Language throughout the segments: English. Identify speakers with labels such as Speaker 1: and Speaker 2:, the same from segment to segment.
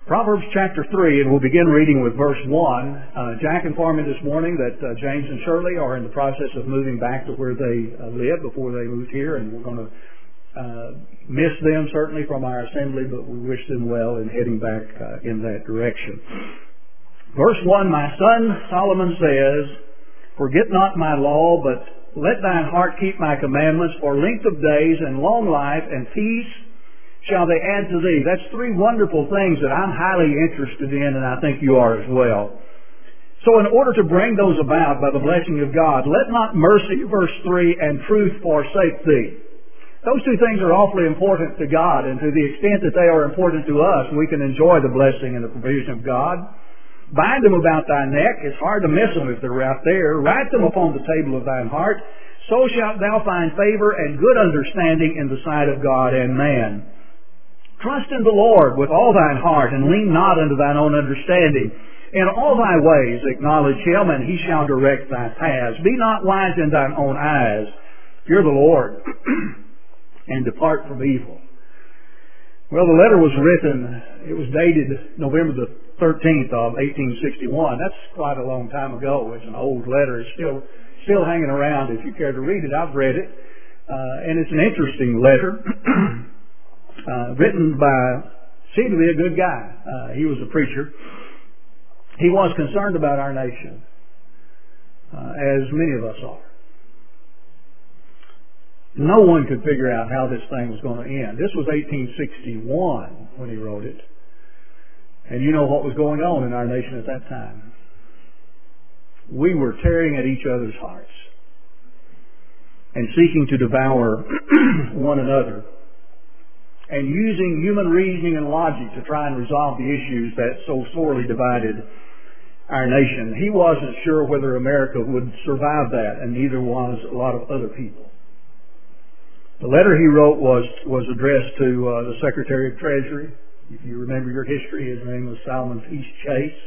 Speaker 1: Proverbs chapter 3, and we'll begin reading with verse 1. Jack informed me this morning that James and Shirley are in the process of moving back to where they lived before they moved here, and we're going to miss them certainly from our assembly, but we wish them well in heading back in that direction. Verse 1, my son Solomon says, forget not my law, but let thine heart keep my commandments, for length of days and long life and peace shall they add to thee. That's three wonderful things that I'm highly interested in, and I think you are as well. So in order to bring those about by the blessing of God, let not mercy, verse 3, and truth forsake thee. Those two things are awfully important to God, and to the extent that they are important to us, we can enjoy the blessing and the provision of God. Bind them about thy neck. It's hard to miss them if they're out there. Write them upon the table of thine heart. So shalt thou find favor and good understanding in the sight of God and man. Trust in the Lord with all thine heart, and lean not unto thine own understanding. In all thy ways acknowledge him, and he shall direct thy paths. Be not wise in thine own eyes. Fear the Lord, and depart from evil. Well, the letter was written, it was dated November the 13th of 1861. That's quite a long time ago. It's an old letter. It's still hanging around if you care to read it. I've read it. And it's an interesting letter. Written by, seemed to be a good guy. He was a preacher. He was concerned about our nation, as many of us are. No one could figure out how this thing was going to end. This was 1861 when he wrote it. And you know what was going on in our nation at that time. We were tearing at each other's hearts and seeking to devour one another and using human reasoning and logic to try and resolve the issues that so sorely divided our nation. He wasn't sure whether America would survive that, and neither was a lot of other people. The letter he wrote was addressed to the Secretary of Treasury. If you remember your history, his name was Salmon Peace Chase.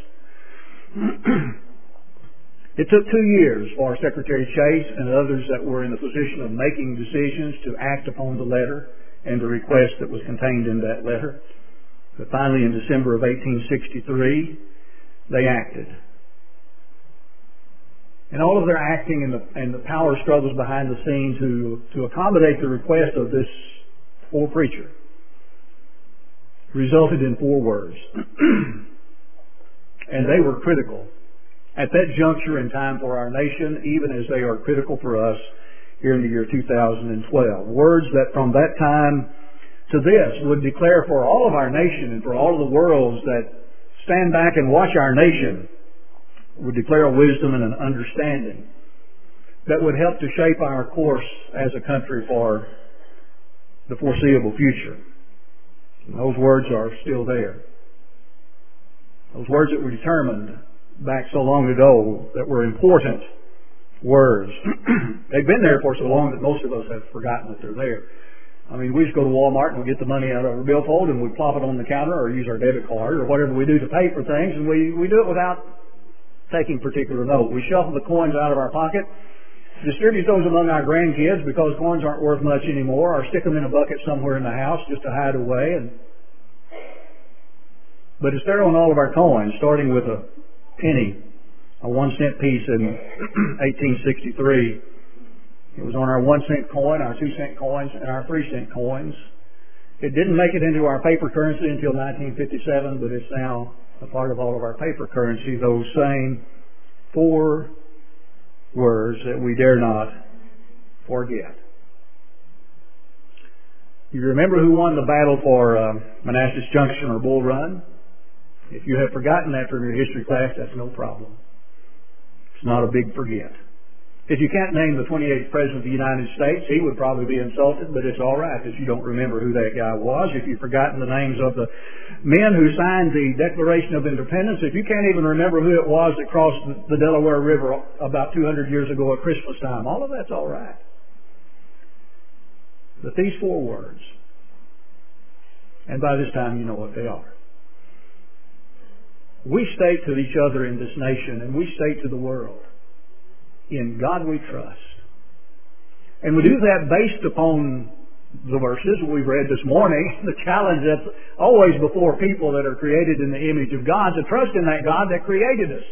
Speaker 1: It took 2 years for Secretary Chase and others that were in the position of making decisions to act upon the letter and the request that was contained in that letter. But finally, in December of 1863, they acted. And all of their acting and the power struggles behind the scenes to accommodate the request of this poor preacher resulted in 4 words. And they were critical at that juncture in time for our nation, even as they are critical for us here in the year 2012. Words that from that time to this would declare for all of our nation and for all of the worlds that stand back and watch our nation, would declare a wisdom and an understanding that would help to shape our course as a country for the foreseeable future. And those words are still there. Those words that were determined back so long ago that were important words. They've been there for so long that most of us have forgotten that they're there. I mean, we just go to Walmart and we get the money out of our billfold and we plop it on the counter or use our debit card or whatever we do to pay for things, and we do it without taking particular note. We shuffle the coins out of our pocket, distribute those among our grandkids because coins aren't worth much anymore, or stick them in a bucket somewhere in the house just to hide away. But it's there on all of our coins, starting with a penny, a 1-cent piece in 1863. It was on our 1-cent coin, our 2-cent coins, and our 3-cent coins. It didn't make it into our paper currency until 1957, but it's now a part of all of our paper currency, those same 4 words that we dare not forget. You remember who won the battle for Manassas Junction or Bull Run? If you have forgotten that from your history class, that's no problem. It's not a big forget. If you can't name the 28th President of the United States, he would probably be insulted, but it's all right if you don't remember who that guy was. If you've forgotten the names of the men who signed the Declaration of Independence, if you can't even remember who it was that crossed the Delaware River about 200 years ago at Christmas time, all of that's all right. But these 4 words, and by this time you know what they are. We state to each other in this nation, and we state to the world, in God we trust. And we do that based upon the verses we've read this morning, the challenge that's always before people that are created in the image of God, to trust in that God that created us.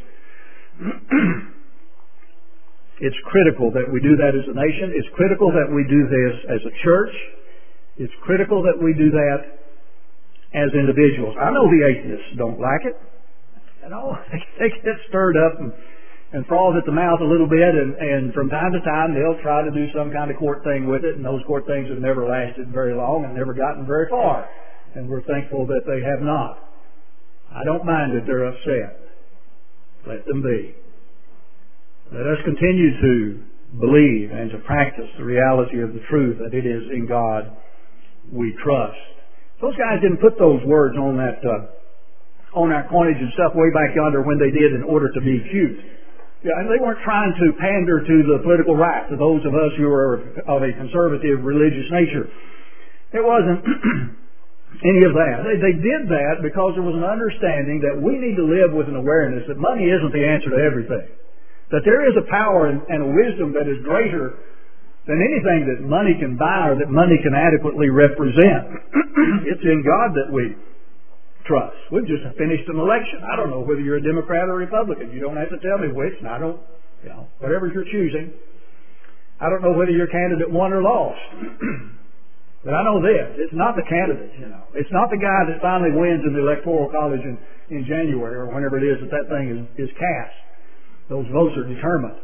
Speaker 1: It's critical that we do that as a nation. It's critical that we do this as a church. It's critical that we do that as individuals. I know the atheists don't like it. They get stirred up and froth at the mouth a little bit, and from time to time they'll try to do some kind of court thing with it, and those court things have never lasted very long and never gotten very far. And we're thankful that they have not. I don't mind that they're upset. Let them be. Let us continue to believe and to practice the reality of the truth that it is in God we trust. Those guys didn't put those words on that on our coinage and stuff way back yonder when they did in order to be cute. Yeah, and they weren't trying to pander to the political right, to those of us who are of a conservative religious nature. It wasn't any of that. They did that because there was an understanding that we need to live with an awareness that money isn't the answer to everything. That there is a power and a wisdom that is greater than anything that money can buy or that money can adequately represent. It's in God that we trust. We've just finished an election. I don't know whether you're a Democrat or Republican. You don't have to tell me which, and I don't, whatever you're choosing. I don't know whether your candidate won or lost. But I know this. It's not the candidate, It's not the guy that finally wins in the Electoral College in January or whenever it is that thing is cast. Those votes are determined.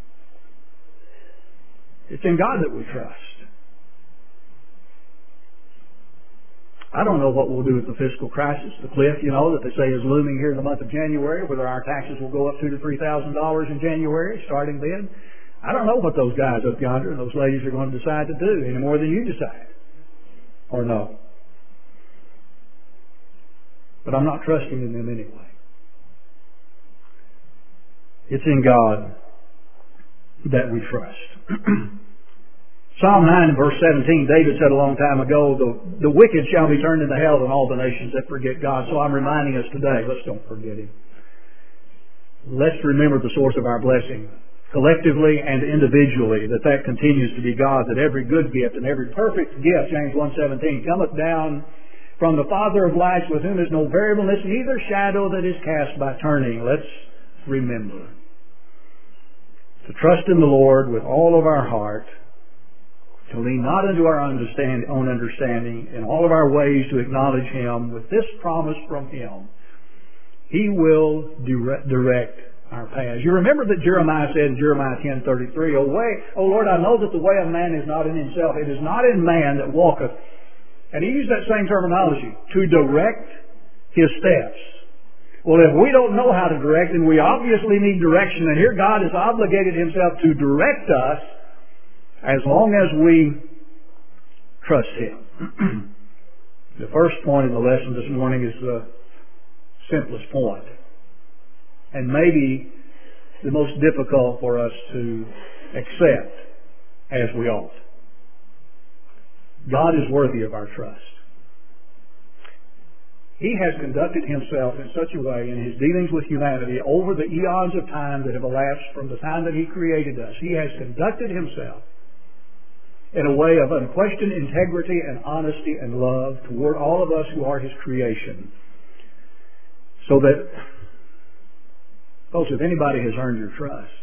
Speaker 1: It's in God that we trust. I don't know what we'll do with the fiscal crisis, the cliff, that they say is looming here in the month of January, whether our taxes will go up $2,000 to $3,000 in January, starting then. I don't know what those guys up yonder and those ladies are going to decide to do any more than you decide. Or no. But I'm not trusting in them anyway. It's in God that we trust. Psalm 9 verse 17, David said a long time ago, the wicked shall be turned into hell and all the nations that forget God. So I'm reminding us today, let's don't forget Him. Let's remember the source of our blessing, collectively and individually, that continues to be God, that every good gift and every perfect gift, James 1:17, cometh down from the Father of lights, with whom is no variableness, neither shadow that is cast by turning. Let's remember to trust in the Lord with all of our heart, to lean not unto our own understanding, in all of our ways to acknowledge Him with this promise from Him. He will direct our paths. You remember that Jeremiah said in Jeremiah 10:33, O Lord, I know that the way of man is not in himself. It is not in man that walketh. And he used that same terminology, to direct his steps. Well, if we don't know how to direct, then we obviously need direction. And here God has obligated Himself to direct us as long as we trust Him. The first point in the lesson this morning is the simplest point, and maybe the most difficult for us to accept as we ought. God is worthy of our trust. He has conducted Himself in such a way in His dealings with humanity over the eons of time that have elapsed from the time that He created us. He has conducted Himself in a way of unquestioned integrity and honesty and love toward all of us who are His creation. So that, folks, if anybody has earned your trust,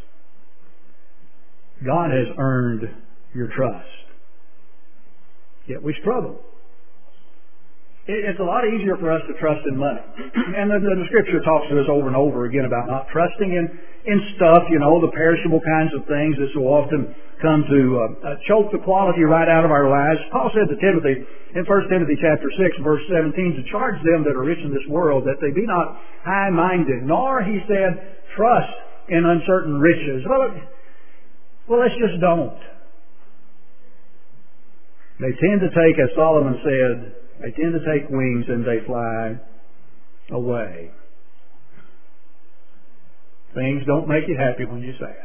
Speaker 1: God has earned your trust. Yet we struggle. It's a lot easier for us to trust in money. And the Scripture talks to us over and over again about not trusting in stuff, the perishable kinds of things that so often come to choke the quality right out of our lives. Paul said to Timothy in 1 Timothy chapter 6, verse 17, to charge them that are rich in this world that they be not high-minded, nor, he said, trust in uncertain riches. Well, let's just don't. They tend to take, as Solomon said, they tend to take wings and they fly away. Things don't make you happy when you're sad.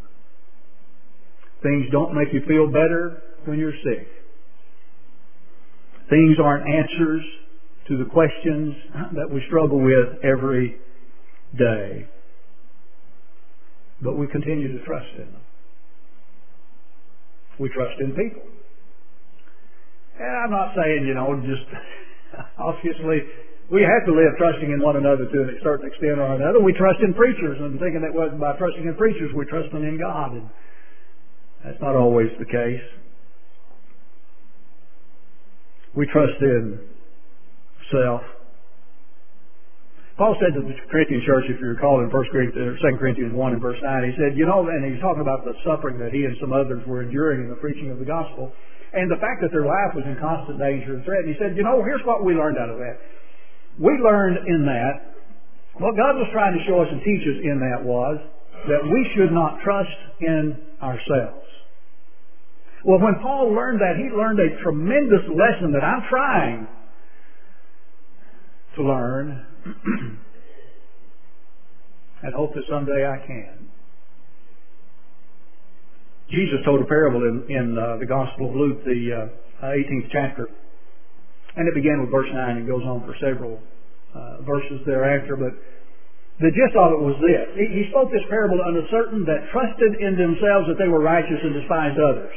Speaker 1: Things don't make you feel better when you're sick. Things aren't answers to the questions that we struggle with every day. But we continue to trust in them. We trust in people. And I'm not saying, just obviously we have to live trusting in one another to a certain extent or another. We trust in preachers and thinking that by trusting in preachers we're trusting in God. And that's not always the case. We trust in self. Paul said to the Corinthian church, if you recall in 2 Corinthians 1 and verse 9, he said, and he's talking about the suffering that he and some others were enduring in the preaching of the gospel, and the fact that their life was in constant danger and threat. And he said, here's what we learned out of that. We learned in that, what God was trying to show us and teach us in that was that we should not trust in ourselves. Well, when Paul learned that, he learned a tremendous lesson that I'm trying to learn and hope that someday I can. Jesus told a parable in the Gospel of Luke, the 18th chapter. And it began with verse 9 and goes on for several verses thereafter. But the gist of it was this. He spoke this parable unto certain that trusted in themselves that they were righteous and despised others.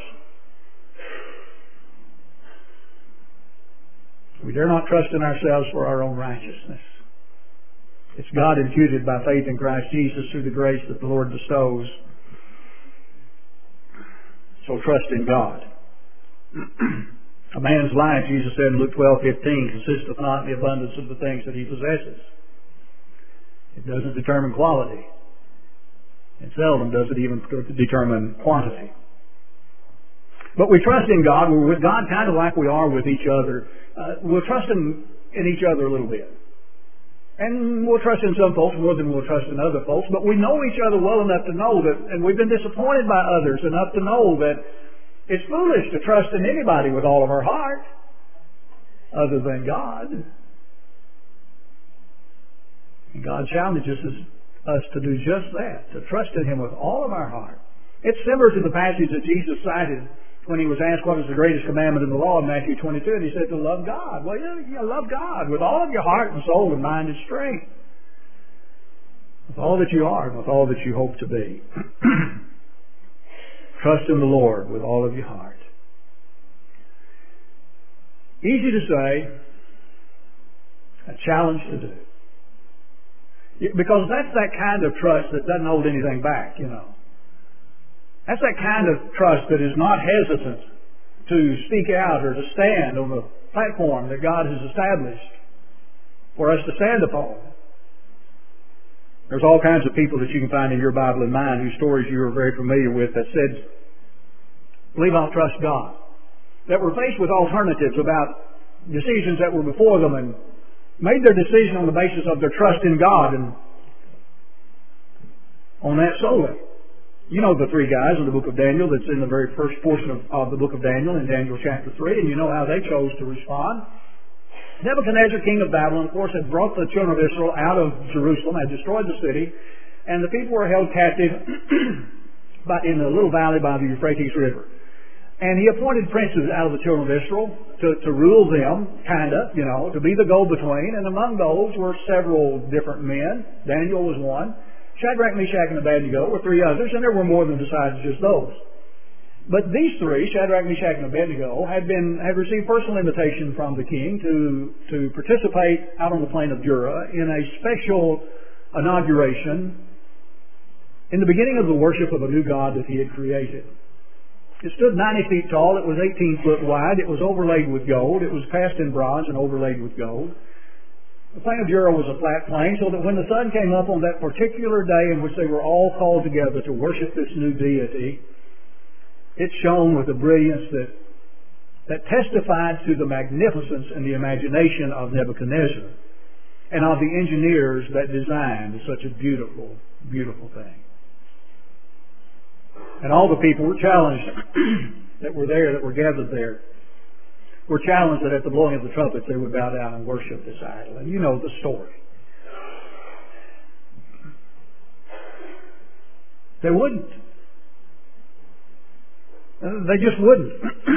Speaker 1: We dare not trust in ourselves for our own righteousness. It's God imputed by faith in Christ Jesus through the grace that the Lord bestows. So trust in God. A man's life, Jesus said in Luke 12:15, consisteth not in the abundance of the things that he possesses. It doesn't determine quality. And seldom does it even determine quantity. But we trust in God. We're with God kind of like we are with each other. We'll trust in each other a little bit. And we'll trust in some folks more than we'll trust in other folks. But we know each other well enough to know that, and we've been disappointed by others enough to know that it's foolish to trust in anybody with all of our heart other than God. And God challenges us to do just that, to trust in Him with all of our heart. It's similar to the passage that Jesus cited when He was asked what is the greatest commandment in the law in Matthew 22, and He said to love God. Well, you love God with all of your heart and soul and mind and strength. With all that you are and with all that you hope to be. Trust in the Lord with all of your heart. Easy to say, a challenge to do. Because that's that kind of trust that doesn't hold anything back, That's that kind of trust that is not hesitant to speak out or to stand on the platform that God has established for us to stand upon. There's all kinds of people that you can find in your Bible and mine whose stories you are very familiar with that said, believe I'll trust God. That were faced with alternatives about decisions that were before them and made their decision on the basis of their trust in God and on that solely. You know the three guys in the book of Daniel that's in the very first portion of the book of Daniel in Daniel chapter 3, and you know how they chose to respond. Nebuchadnezzar, king of Babylon, of course, had brought the children of Israel out of Jerusalem, had destroyed the city, and the people were held captive in a little valley by the Euphrates River. And he appointed princes out of the children of Israel to rule them, to be the go-between, and among those were several different men. Daniel was one. Shadrach, Meshach, and Abednego were three others, and there were more than besides just those. But these three, Shadrach, Meshach, and Abednego, had received personal invitation from the king to participate out on the plain of Dura in a special inauguration in the beginning of the worship of a new god that he had created. It stood 90 feet tall. It was 18 foot wide. It was overlaid with gold. It was cast in bronze and overlaid with gold. The plain of Dura was a flat plain, so that when the sun came up on that particular day in which they were all called together to worship this new deity, it shone with a brilliance that testified to the magnificence and the imagination of Nebuchadnezzar and of the engineers that designed such a beautiful, beautiful thing. And all the people were challenged that were there, that were gathered there, were challenged that at the blowing of the trumpets they would bow down and worship this idol. And you know the story. They wouldn't. They just wouldn't.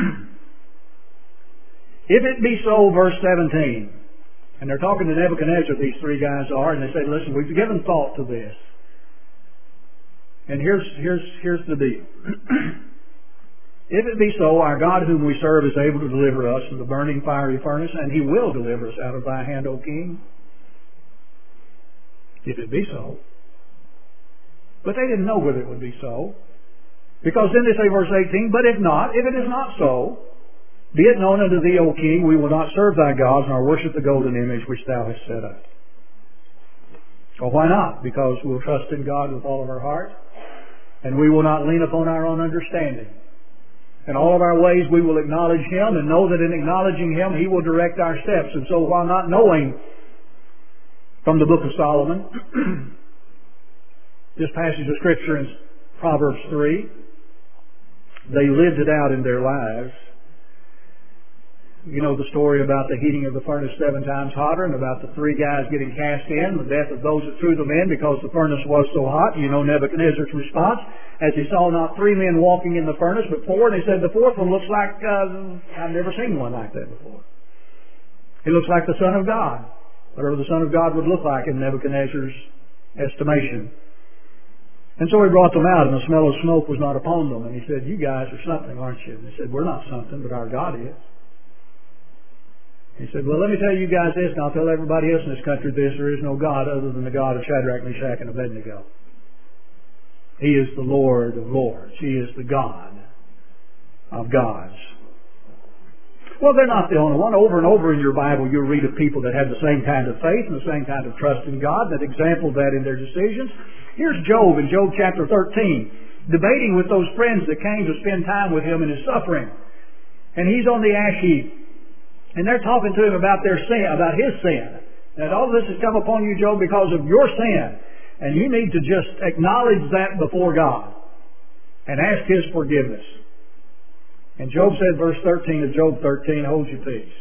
Speaker 1: If it be so, verse 17, and they're talking to Nebuchadnezzar, these three guys are, and they say, listen, we've given thought to this. And here's the deal. If it be so, our God whom we serve is able to deliver us from the burning fiery furnace, and He will deliver us out of thy hand, O king. If it be so. But they didn't know whether it would be so. Because then they say, verse 18, but if not, if it is not so, be it known unto thee, O king, we will not serve thy gods, nor worship the golden image which thou hast set up. Well, why not? Because we'll trust in God with all of our heart, and we will not lean upon our own understanding. In all of our ways we will acknowledge Him, and know that in acknowledging Him He will direct our steps. And so while not knowing from the book of Solomon, this passage of Scripture in Proverbs 3, they lived it out in their lives. You know the story about the heating of the furnace 7 times hotter, and about the 3 guys getting cast in, the death of those that threw them in because the furnace was so hot. You know Nebuchadnezzar's response as he saw not 3 men walking in the furnace, but 4, and he said, the 4th one looks like, I've never seen one like that before. He looks like the Son of God, whatever the Son of God would look like in Nebuchadnezzar's estimation. And so he brought them out, and the smell of smoke was not upon them. And he said, you guys are something, aren't you? And they said, we're not something, but our God is. He said, well, let me tell you guys this, and I'll tell everybody else in this country this. There is no God other than the God of Shadrach, Meshach, and Abednego. He is the Lord of lords. He is the God of gods. Well, they're not the only one. Over and over in your Bible, you'll read of people that had the same kind of faith and the same kind of trust in God, that exampled that in their decisions. Here's Job in Job chapter 13, debating with those friends that came to spend time with him in his suffering. And he's on the ash heap. And they're talking to him about their sin, about his sin. That all this has come upon you, Job, because of your sin. And you need to just acknowledge that before God and ask His forgiveness. And Job said, verse 13 of Job 13, hold your peace.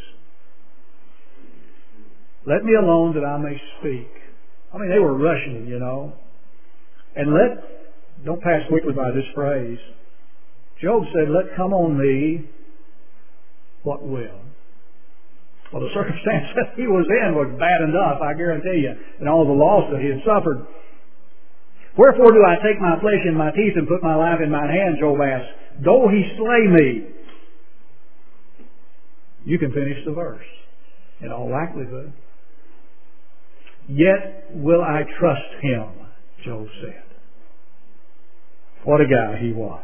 Speaker 1: Let me alone that I may speak. I mean, they were rushing him, you know. And don't pass quickly by this phrase. Job said, let come on me what will. Well, the circumstance that he was in was bad enough, I guarantee you, and all the loss that he had suffered. Wherefore do I take my flesh in my teeth and put my life in mine hand, Job asked, though he slay me. You can finish the verse, in all likelihood. Yet will I trust him, Job said. What a guy he was.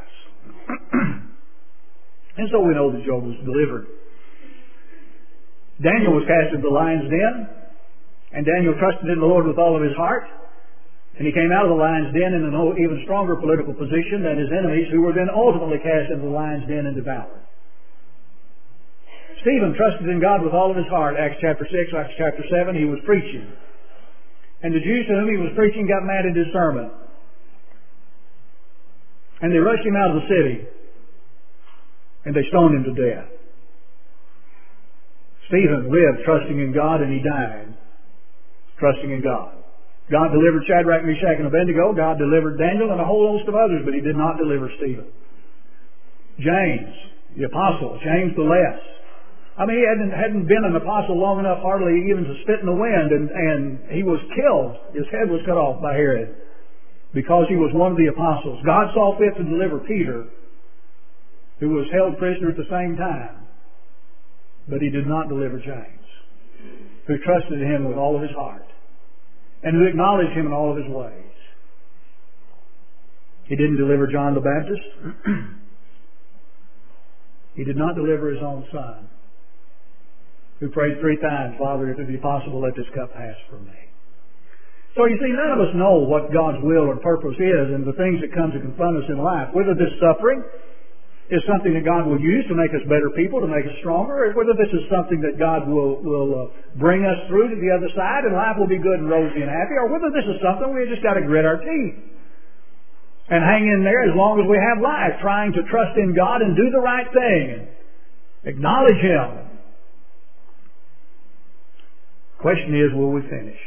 Speaker 1: And so we know that Job was delivered. Daniel was cast into the lion's den, and Daniel trusted in the Lord with all of his heart, and he came out of the lion's den in an even stronger political position than his enemies, who were then ultimately cast into the lion's den and devoured. Stephen trusted in God with all of his heart. Acts chapter 6, Acts chapter 7, he was preaching. And the Jews to whom he was preaching got mad at his sermon. And they rushed him out of the city, and they stoned him to death. Stephen lived trusting in God, and he died trusting in God. God delivered Shadrach, Meshach, and Abednego. God delivered Daniel and a whole host of others, but He did not deliver Stephen. James, the apostle, James the Less. I mean, he hadn't been an apostle long enough hardly even to spit in the wind, and he was killed. His head was cut off by Herod because he was one of the apostles. God saw fit to deliver Peter, who was held prisoner at the same time. But He did not deliver James, who trusted in Him with all of his heart and who acknowledged Him in all of his ways. He didn't deliver John the Baptist. He did not deliver His own Son, who prayed 3 times, Father, if it be possible, let this cup pass from me. So you see, none of us know what God's will or purpose is and the things that come to confront us in life. Whether this suffering is something that God will use to make us better people, to make us stronger, or whether this is something that God will bring us through to the other side and life will be good and rosy and happy, or whether this is something we just got to grit our teeth and hang in there as long as we have life, trying to trust in God and do the right thing and acknowledge Him. Question is, will we finish?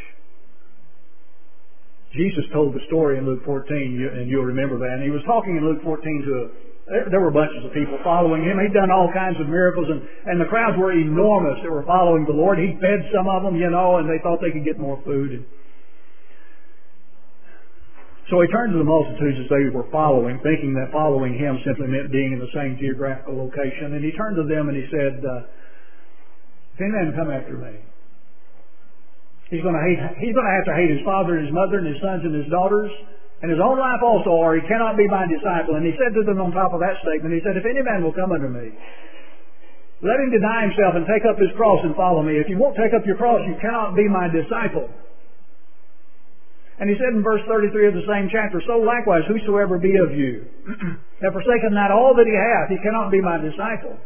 Speaker 1: Jesus told the story in Luke 14, and you'll remember that. And He was talking in Luke 14 there were bunches of people following Him. He'd done all kinds of miracles, and the crowds were enormous that were following the Lord. He fed some of them, and they thought they could get more food. So he turned to the multitudes as they were following, thinking that following him simply meant being in the same geographical location. And he turned to them and he said, if any man come after me, he's going to have to hate his father and his mother and his sons and his daughters and his own life also, or he cannot be my disciple. And he said to them on top of that statement, he said, if any man will come unto me, let him deny himself and take up his cross and follow me. If you won't take up your cross, you cannot be my disciple. And he said in verse 33 of the same chapter, so likewise, whosoever be of you, have forsaken not all that he hath, he cannot be my disciple.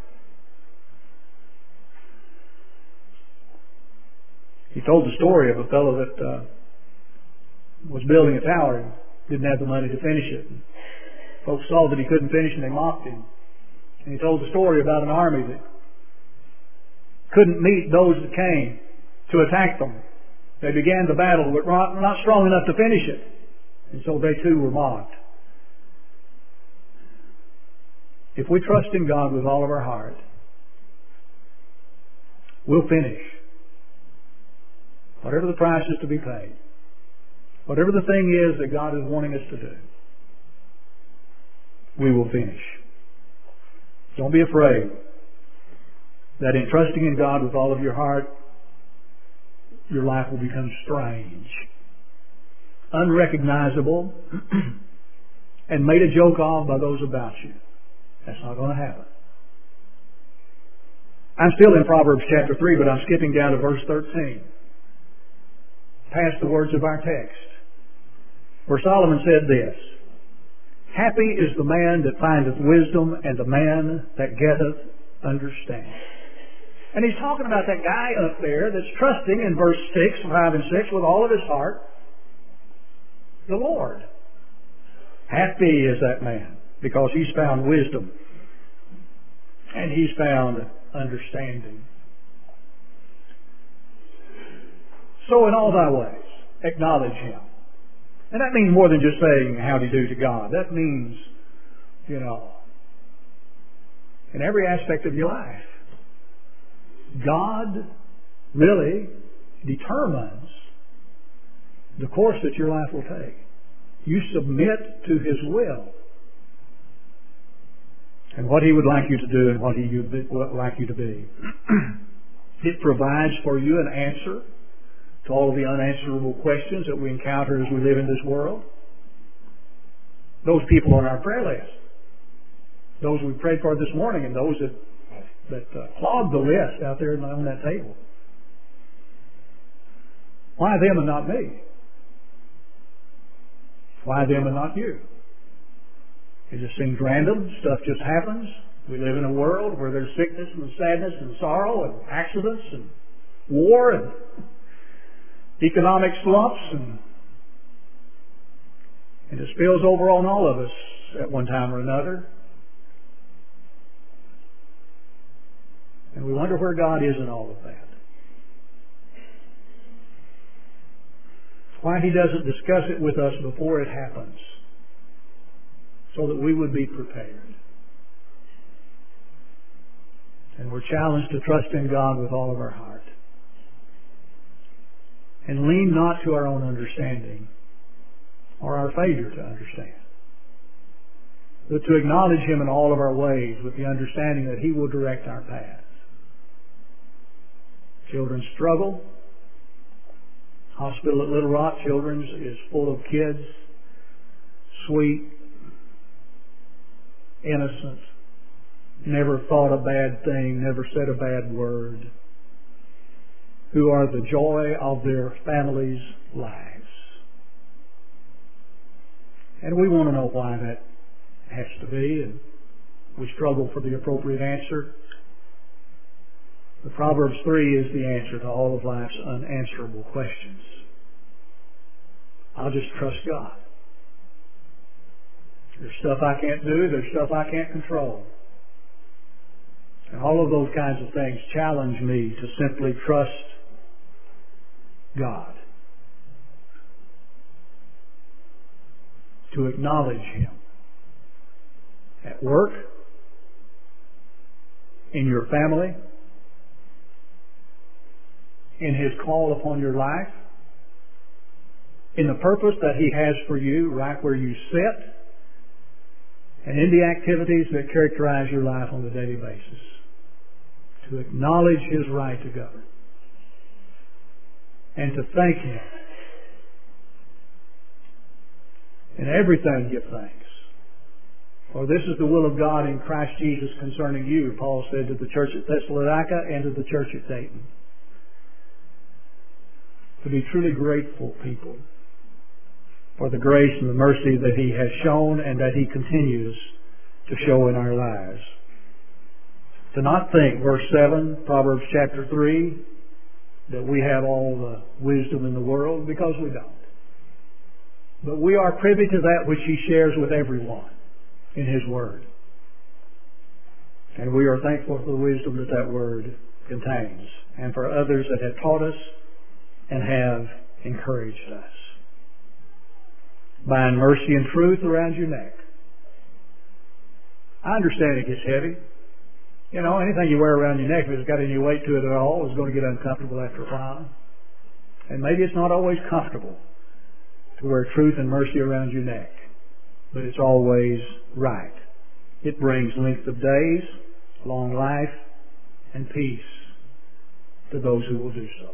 Speaker 1: He told the story of a fellow that was building a tower and didn't have the money to finish it. And folks saw that he couldn't finish and they mocked him. And he told the story about an army that couldn't meet those that came to attack them. They began the battle, but were not strong enough to finish it. And so they too were mocked. If we trust in God with all of our heart, we'll finish. Whatever the price is to be paid. Whatever the thing is that God is wanting us to do. We will finish. Don't be afraid that in trusting in God with all of your heart, your life will become strange, unrecognizable, and made a joke of by those about you. That's not going to happen. I'm still in Proverbs chapter 3, but I'm skipping down to verse 13. Past the words of our text, where Solomon said this, happy is the man that findeth wisdom, and the man that getteth understanding. And he's talking about that guy up there that's trusting in verse 6, 5 and 6 with all of his heart, the Lord. Happy is that man because he's found wisdom and he's found understanding. So in all thy ways, acknowledge him. And that means more than just saying howdy do to God. That means, in every aspect of your life, God really determines the course that your life will take. You submit to His will and what He would like you to do and what He would like you to be. It provides for you an answer to all of the unanswerable questions that we encounter as we live in this world. Those people on our prayer list, those we prayed for this morning, and those that clogged the list out there on that table. Why them and not me? Why them and not you? It just seems random. Stuff just happens. We live in a world where there's sickness and sadness and sorrow and accidents and war and economic slumps, and it spills over on all of us at one time or another. And we wonder where God is in all of that. Why He doesn't discuss it with us before it happens, so that we would be prepared. And we're challenged to trust in God with all of our heart. And lean not to our own understanding or our failure to understand, but to acknowledge Him in all of our ways with the understanding that He will direct our paths. Children struggle. Hospital at Little Rock Children's is full of kids, sweet, innocent, never thought a bad thing, never said a bad word, who are the joy of their families' lives. And we want to know why that has to be, and we struggle for the appropriate answer. The Proverbs 3 is the answer to all of life's unanswerable questions. I'll just trust God. There's stuff I can't do. There's stuff I can't control. And all of those kinds of things challenge me to simply trust God. To acknowledge Him. At work, in your family, in His call upon your life, in the purpose that He has for you right where you sit and in the activities that characterize your life on a daily basis. To acknowledge His right to govern and to thank Him. In everything give thanks. For this is the will of God in Christ Jesus concerning you, Paul said to the church at Thessalonica and to the church at Dayton. To be truly grateful people for the grace and the mercy that He has shown and that He continues to show in our lives. To not think, verse 7, Proverbs chapter 3, that we have all the wisdom in the world, because we don't. But we are privy to that which He shares with everyone in His Word. And we are thankful for the wisdom that that Word contains, and for others that have taught us and have encouraged us. Bind mercy and truth around your neck. I understand it gets heavy. You know, anything you wear around your neck, if it's got any weight to it at all, is going to get uncomfortable after a while. And maybe it's not always comfortable to wear truth and mercy around your neck, but it's always right. It brings length of days, long life, and peace to those who will do so.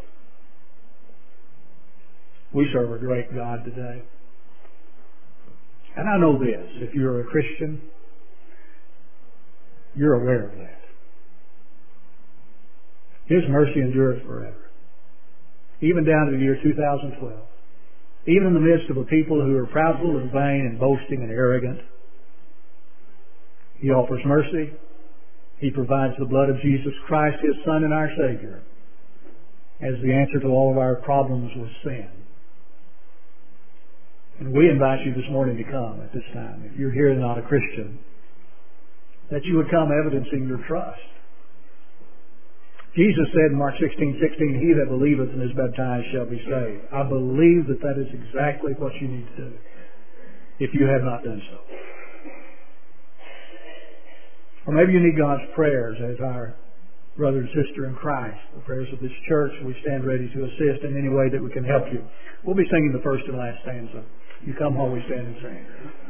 Speaker 1: We serve a great God today. And I know this, if you're a Christian, you're aware of that. His mercy endureth forever. Even down to the year 2012. Even in the midst of a people who are proudful and vain and boasting and arrogant, He offers mercy. He provides the blood of Jesus Christ, His Son and our Savior, as the answer to all of our problems with sin. And we invite you this morning to come at this time. If you're here and not a Christian, that you would come evidencing your trust. Jesus said in Mark 16:16, "He that believeth and is baptized shall be saved." I believe that that is exactly what you need to do, if you have not done so. Or maybe you need God's prayers as our brother and sister in Christ, the prayers of this church. We stand ready to assist in any way that we can help you. We'll be singing the first and last stanza. You come while we stand and sing.